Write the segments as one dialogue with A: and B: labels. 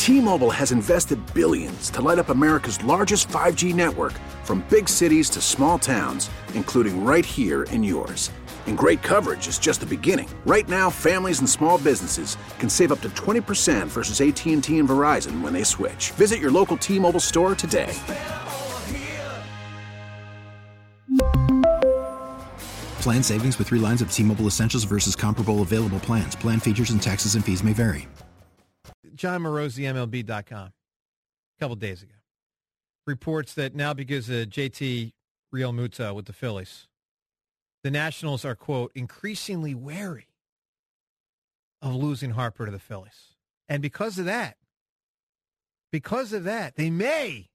A: T-Mobile has invested billions to light up America's largest 5G network, from big cities to small towns, including right here in yours. And great coverage is just the beginning. Right now, families and small businesses can save up to 20% versus AT&T and Verizon when they switch. Visit your local T-Mobile store today.
B: Plan savings with 3 lines of T-Mobile Essentials versus comparable available plans. Plan features and taxes and fees may vary.
C: John Morosi, MLB.com, a couple days ago, reports that now because of JT Realmuto with the Phillies, the Nationals are, quote, increasingly wary of losing Harper to the Phillies. And because of that, they may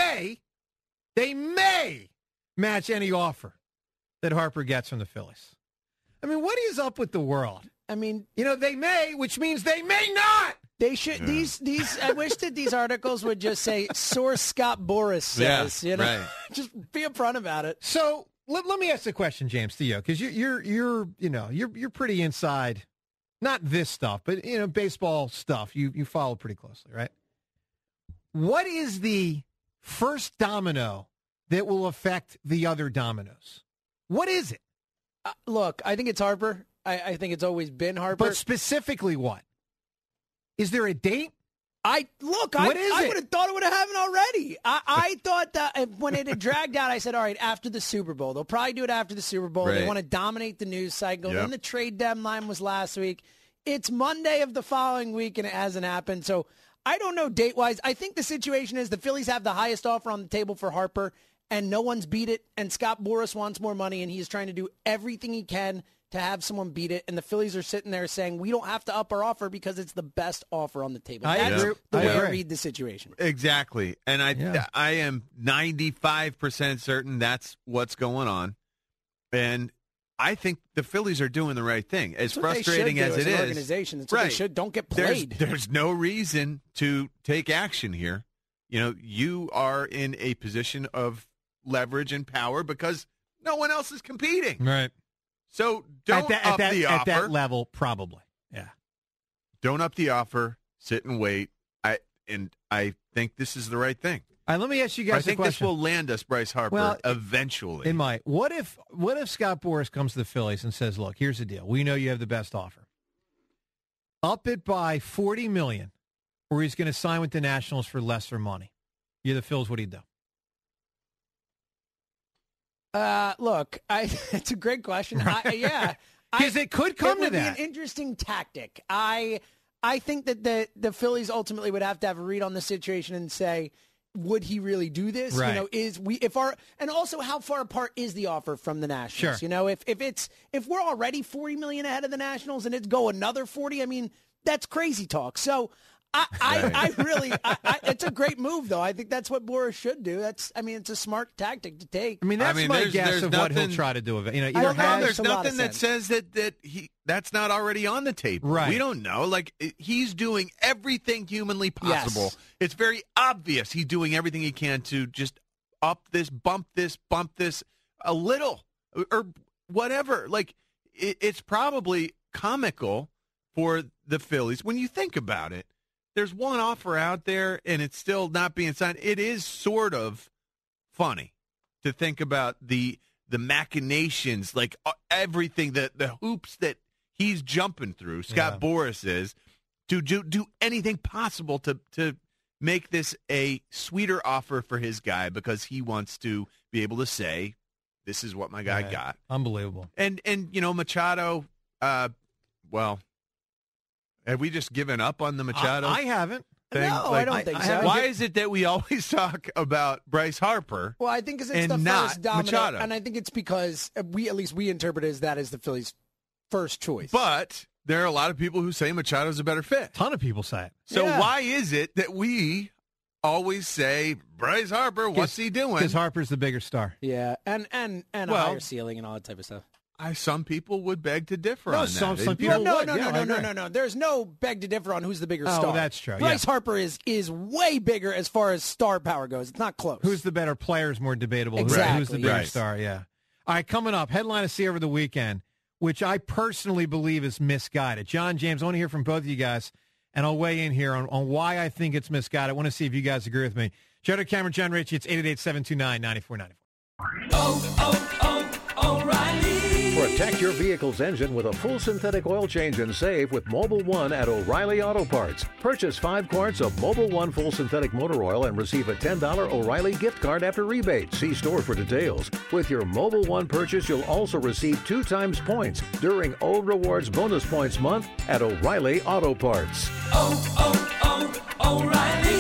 C: match any offer that Harper gets from the Phillies. I mean, what is up with the world?
D: I mean,
C: they may, which means they may not.
D: They should. Yeah. I wish that these articles would just say source Scott Boras says.
C: Right.
D: Just be upfront about it.
C: So let me ask the question, James, to you, because you're pretty inside, not this stuff, but baseball stuff. You follow pretty closely, right? What is the first domino that will affect the other dominoes? What is it?
D: Look, I think it's Harper. I think it's always been Harper.
C: But specifically what? Is there a date?
D: I would have thought it would have happened already. I thought that when it had dragged out, I said, all right, after the Super Bowl. They'll probably do it after the Super Bowl.
E: Right.
D: They want to dominate the news cycle.
E: Yep.
D: Then the trade deadline was last week. It's Monday of the following week, and it hasn't happened. So I don't know date-wise. I think the situation is the Phillies have the highest offer on the table for Harper, and no one's beat it, and Scott Boras wants more money, and he's trying to do everything he can to have someone beat it, and the Phillies are sitting there saying, we don't have to up our offer because it's the best offer on the table. That's the way I read the situation.
E: Exactly. And I am 95% certain that's what's going on. And I think the Phillies are doing the right thing. As frustrating as it is.
D: Organization. It's what they should. Don't get played.
E: There's no reason to take action here. You are in a position of leverage and power because no one else is competing.
C: Right.
E: So don't up the offer.
C: At that level, probably. Yeah.
E: Don't up the offer. Sit and wait. I think this is the right thing.
C: All right, let me ask you guys a question.
E: I think this will land us Bryce Harper eventually.
C: It might. What if Scott Boras comes to the Phillies and says, look, here's the deal. We know you have the best offer. Up it by $40 million, or he's going to sign with the Nationals for lesser money. You're the Phils. What do you do?
D: Look, it's a great question.
C: Because it could come to that.
D: It would be an interesting tactic. I think that the Phillies ultimately would have to have a read on the situation and say, would he really do this?
C: Right.
D: And also how far apart is the offer from the Nationals?
C: Sure.
D: If we're already $40 million ahead of the Nationals and it's go another 40, I mean, that's crazy talk. So it's a great move, though. I think that's what Boras should do. It's a smart tactic to take.
C: That's my guess of what he'll try to do.
E: There's nothing that says that that's not already on the table.
C: Right.
E: We don't know. Like, he's doing everything humanly possible.
D: Yes.
E: It's very obvious he's doing everything he can to just up this, bump this a little or whatever. Like, it's probably comical for the Phillies when you think about it. There's one offer out there, and it's still not being signed. It is sort of funny to think about the machinations, like everything, the hoops that he's jumping through, Scott Boras is, to do anything possible to make this a sweeter offer for his guy because he wants to be able to say, this is what my guy got.
C: Unbelievable.
E: And Machado, have we just given up on the Machado?
C: I haven't.
D: No, I don't think so.
E: Why is it that we always talk about Bryce Harper?
D: Well, I think it's the first domino, and I think it's because we interpret it as that as the Phillies' first choice.
E: But there are a lot of people who say Machado's a better fit.
C: A ton of people say it.
E: So why is it that we always say Bryce Harper? What's he doing?
C: Because Harper's the bigger star.
D: Yeah, and a higher ceiling and all that type of stuff.
E: Some people would beg to differ on that.
C: Some people
D: no,
C: would.
D: No. There's no beg to differ on who's the bigger star.
C: Oh, that's true.
D: Bryce Harper is way bigger as far as star power goes. It's not close.
C: Who's the better player is more debatable.
D: Exactly.
C: Who's the bigger star, yeah. All right, coming up, headline to see over the weekend, which I personally believe is misguided. John, James, I want to hear from both of you guys. and I'll weigh in here on why I think it's misguided. I want to see if you guys agree with me. Joe Cameron, John Ritchie, it's 888-729-9494.
F: O'Reilly. Protect your vehicle's engine with a full synthetic oil change and save with Mobil 1 at O'Reilly Auto Parts. Purchase 5 quarts of Mobil 1 full synthetic motor oil and receive a $10 O'Reilly gift card after rebate. See store for details. With your Mobil 1 purchase, you'll also receive 2 times points during O Rewards Bonus Points Month at O'Reilly Auto Parts.
G: O'Reilly.